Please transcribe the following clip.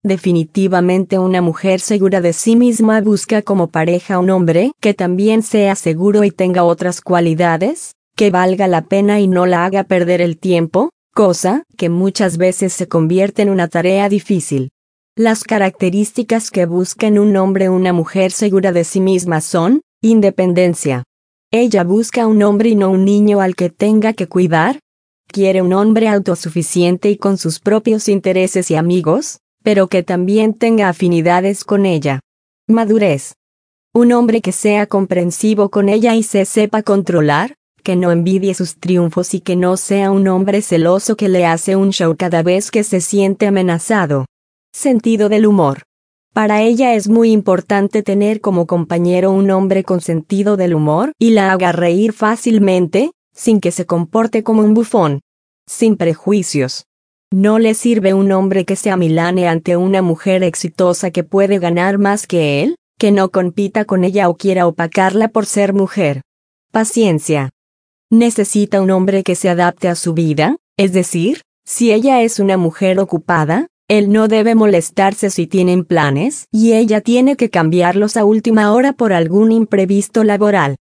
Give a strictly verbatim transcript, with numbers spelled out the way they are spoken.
Definitivamente una mujer segura de sí misma busca como pareja un hombre que también sea seguro y tenga otras cualidades, que valga la pena y no la haga perder el tiempo, cosa que muchas veces se convierte en una tarea difícil. Las características que busca en un hombre una mujer segura de sí misma son: independencia. Ella busca un hombre y no un niño al que tenga que cuidar. Quiere un hombre autosuficiente y con sus propios intereses y amigos, pero que también tenga afinidades con ella. Madurez. Un hombre que sea comprensivo con ella y se sepa controlar, que no envidie sus triunfos y que no sea un hombre celoso que le hace un show cada vez que se siente amenazado. Sentido del humor. Para ella es muy importante tener como compañero un hombre con sentido del humor y la haga reír fácilmente, sin que se comporte como un bufón. Sin prejuicios. No le sirve un hombre que se amilane ante una mujer exitosa que puede ganar más que él, que no compita con ella o quiera opacarla por ser mujer. Paciencia. Necesita un hombre que se adapte a su vida, es decir, si ella es una mujer ocupada, él no debe molestarse si tienen planes y ella tiene que cambiarlos a última hora por algún imprevisto laboral.